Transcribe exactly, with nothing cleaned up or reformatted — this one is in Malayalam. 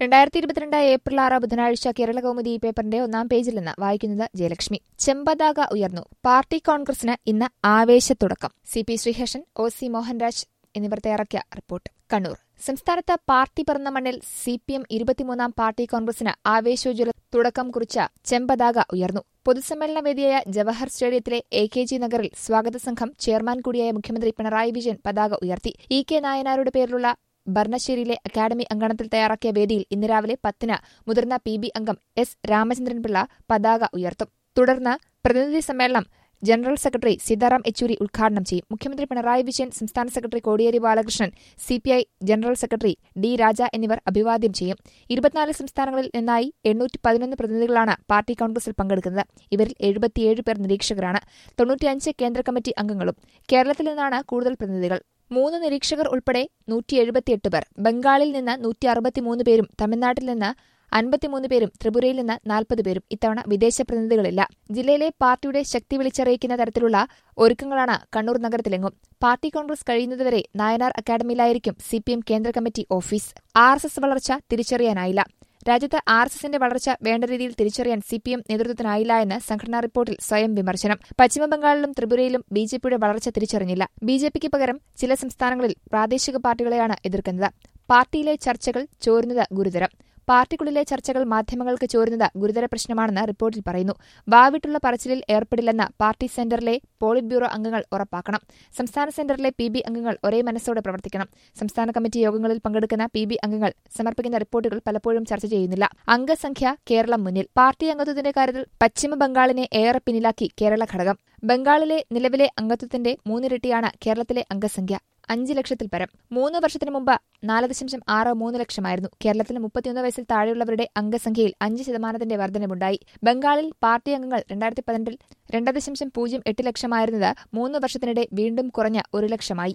രണ്ടായിരത്തി ഇരുപത്തിരണ്ട് ഏപ്രിൽ ആറ് ബുധനാഴ്ച കേരള കൗമുദി ഈ പേപ്പറിന്റെ ഒന്നാം പേജിൽ നിന്ന് വായിക്കുന്നത് ജയലക്ഷ്മി. ചെമ്പതാക ഉയർന്നു. പാർട്ടി കോൺഗ്രസിന് ഇന്ന് ആവേശത്തുടക്കം. C P Sreeharshan, O C Mohanraj എന്നിവർ തയ്യാറാക്കിയ റിപ്പോർട്ട്. കണ്ണൂർ. സംസ്ഥാനത്ത് പാർട്ടി പിറന്ന മണ്ണിൽ സി പി എം ഇരുപത്തിമൂന്നാം പാർട്ടി കോൺഗ്രസിന് ആവേശോജ്വല തുടക്കം കുറിച്ച ചെമ്പതാക ഉയർന്നു. പൊതുസമ്മേളന വേദിയായ ജവഹർ സ്റ്റേഡിയത്തിലെ എ കെ ജി നഗറിൽ സ്വാഗത സംഘം ചെയർമാൻ കൂടിയായ മുഖ്യമന്ത്രി പിണറായി വിജയൻ പതാക ഉയർത്തി. ഇ കെ നായനാരുടെ പേരിലുള്ള ഭരണശ്ശേരിയിലെ അക്കാദമി അങ്കണത്തിൽ തയ്യാറാക്കിയ വേദിയിൽ ഇന്ന് രാവിലെ പത്തിന് മുതിർന്ന പി ബി അംഗം എസ് രാമചന്ദ്രൻപിള്ള പതാക ഉയർത്തും. തുടർന്ന് പ്രതിനിധി സമ്മേളനം ജനറൽ സെക്രട്ടറി സീതാറാം യെച്ചൂരി ഉദ്ഘാടനം ചെയ്യും. മുഖ്യമന്ത്രി പിണറായി വിജയൻ, സംസ്ഥാന secretary Kodiyeri Balakrishnan, C P I general secretary D Raja എന്നിവർ അഭിവാദ്യം ചെയ്യും. ഇരുപത്തിനാല് സംസ്ഥാനങ്ങളിൽ നിന്നായി എണ്ണൂറ്റി പതിനൊന്ന് പ്രതിനിധികളാണ് പാർട്ടി കോൺഗ്രസിൽ പങ്കെടുക്കുന്നത്. ഇവരിൽ എഴുപത്തിയേഴ് പേർ നിരീക്ഷകരാണ്. തൊണ്ണൂറ്റിയഞ്ച് കേന്ദ്ര കമ്മിറ്റി അംഗങ്ങളും. കേരളത്തിൽ നിന്നാണ് കൂടുതൽ പ്രതിനിധികൾ. മൂന്ന് നിരീക്ഷകർ ഉൾപ്പെടെ നൂറ്റി എഴുപത്തിയെട്ട് പേർ. ബംഗാളിൽ നിന്ന് നൂറ്റി അറുപത്തിമൂന്ന് പേരും തമിഴ്നാട്ടിൽ നിന്ന് അൻപത്തിമൂന്ന് പേരും ത്രിപുരയിൽ നിന്ന് നാൽപ്പത് പേരും. ഇത്തവണ വിദേശ പ്രതിനിധികളില്ല. ജില്ലയിലെ പാർട്ടിയുടെ ശക്തി വിളിച്ചറിയിക്കുന്ന തരത്തിലുള്ള ഒരുക്കങ്ങളാണ് കണ്ണൂർ നഗരത്തിലെങ്ങും. പാർട്ടി കോൺഗ്രസ് കഴിയുന്നതുവരെ നായനാർ അക്കാദമിയിലായിരിക്കും സി പി എം കേന്ദ്ര committee office. R S S വളർച്ച തിരിച്ചറിയാനായില്ല. രാജ്യത്ത് ആർ എസ് എസിന്റെ വളർച്ച വേണ്ട രീതിയിൽ തിരിച്ചറിയാൻ സി പി എം നേതൃത്വത്തിനായില്ല എന്ന് സംഘടനാ റിപ്പോർട്ടിൽ സ്വയം വിമർശനം. പശ്ചിമബംഗാളിലും ത്രിപുരയിലും ബി ജെ പിയുടെ വളർച്ച തിരിച്ചറിഞ്ഞില്ല. ബി ജെ പിക്ക് പകരം ചില സംസ്ഥാനങ്ങളിൽ പ്രാദേശിക പാർട്ടികളെയാണ് എതിർക്കുന്നത്. പാർട്ടിയിലെ ചർച്ചകൾ ചോരുന്നത് ഗുരുതരം. പാർട്ടിക്കുള്ളിലെ ചർച്ചകൾ മാധ്യമങ്ങൾക്ക് ചോരുന്നത് ഗുരുതര പ്രശ്നമാണെന്ന് റിപ്പോർട്ടിൽ പറയുന്നു. വാവിട്ടുള്ള പറച്ചിലിൽ ഏർപ്പെടില്ലെന്ന് പാർട്ടി സെന്ററിലെ പോളിറ്റ് ബ്യൂറോ അംഗങ്ങൾ ഉറപ്പാക്കണം. സംസ്ഥാന സെന്ററിലെ പി ബി അംഗങ്ങൾ ഒരേ മനസ്സോടെ പ്രവർത്തിക്കണം. സംസ്ഥാന കമ്മിറ്റി യോഗങ്ങളിൽ പങ്കെടുക്കുന്ന പി ബി അംഗങ്ങൾ സമർപ്പിക്കുന്ന റിപ്പോർട്ടുകൾ പലപ്പോഴും ചർച്ച ചെയ്യുന്നില്ല. അംഗസംഖ്യ കേരളം മുന്നിൽ. പാർട്ടി അംഗത്വത്തിന്റെ കാര്യത്തിൽ പശ്ചിമബംഗാളിനെ ഏറെ പിന്നിലാക്കി കേരള ഘടകം. ബംഗാളിലെ നിലവിലെ അംഗത്വത്തിന്റെ മൂന്നിരട്ടിയാണ് കേരളത്തിലെ അംഗസംഖ്യ, അഞ്ച് ലക്ഷത്തിൽ പരം. മൂന്ന് വർഷത്തിനു മുമ്പ് നാല് ദശാംശം ആറ് മൂന്ന് ലക്ഷമായിരുന്നു. കേരളത്തിൽ മുപ്പത്തിയൊന്ന് വയസ്സിൽ താഴെയുള്ളവരുടെ അംഗസംഖ്യയിൽ അഞ്ച് ശതമാനത്തിന്റെ വർധനവുണ്ടായി. ബംഗാളിൽ പാർട്ടി അംഗങ്ങൾ രണ്ടായിരത്തി പതിനെട്ടിൽ രണ്ട് ദശാംശം പൂജ്യം എട്ട് ലക്ഷമായിരുന്നത് മൂന്ന് വർഷത്തിനിടെ വീണ്ടും കുറഞ്ഞ് ഒരു ലക്ഷമായി.